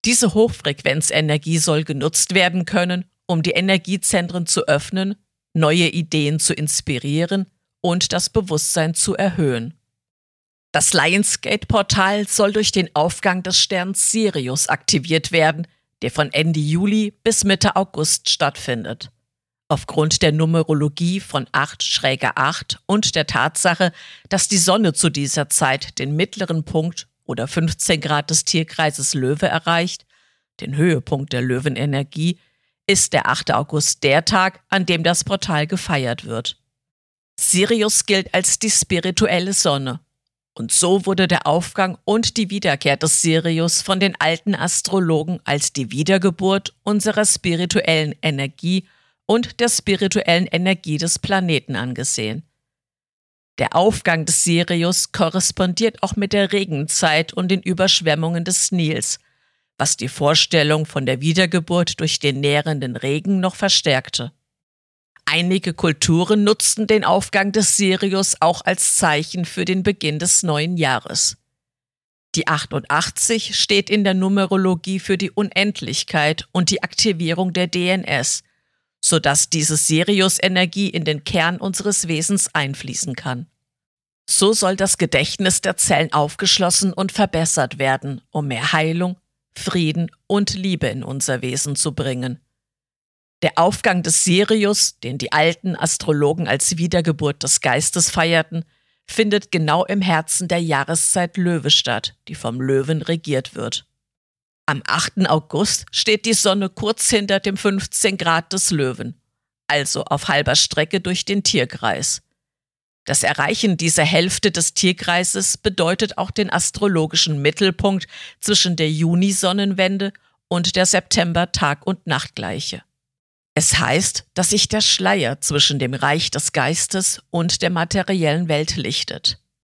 Diese Hochfrequenzenergie soll genutzt werden können, um die Energiezentren zu öffnen, neue Ideen zu inspirieren und das Bewusstsein zu erhöhen. Das Lionsgate-Portal soll durch den Aufgang des Sterns Sirius aktiviert werden, der von Ende Juli bis Mitte August stattfindet. Aufgrund der Numerologie von 8-8 und der Tatsache, dass die Sonne zu dieser Zeit den mittleren Punkt oder 15 Grad des Tierkreises Löwe erreicht, den Höhepunkt der Löwenenergie, ist der 8. August der Tag, an dem das Portal gefeiert wird. Sirius gilt als die spirituelle Sonne. Und so wurde der Aufgang und die Wiederkehr des Sirius von den alten Astrologen als die Wiedergeburt unserer spirituellen Energie und der spirituellen Energie des Planeten angesehen. Der Aufgang des Sirius korrespondiert auch mit der Regenzeit und den Überschwemmungen des Nils, was die Vorstellung von der Wiedergeburt durch den nährenden Regen noch verstärkte. Einige Kulturen nutzten den Aufgang des Sirius auch als Zeichen für den Beginn des neuen Jahres. Die 88 steht in der Numerologie für die Unendlichkeit und die Aktivierung der DNS, sodass diese Sirius-Energie in den Kern unseres Wesens einfließen kann. So soll das Gedächtnis der Zellen aufgeschlossen und verbessert werden, um mehr Heilung, Frieden und Liebe in unser Wesen zu bringen. Der Aufgang des Sirius, den die alten Astrologen als Wiedergeburt des Geistes feierten, findet genau im Herzen der Jahreszeit Löwe statt, die vom Löwen regiert wird. Am 8. August steht die Sonne kurz hinter dem 15 Grad des Löwen, also auf halber Strecke durch den Tierkreis. Das Erreichen dieser Hälfte des Tierkreises bedeutet auch den astrologischen Mittelpunkt zwischen der Junisonnenwende und der September-Tag- und Nachtgleiche. Es heißt, dass sich der Schleier zwischen dem Reich des Geistes und der materiellen Welt lichtet.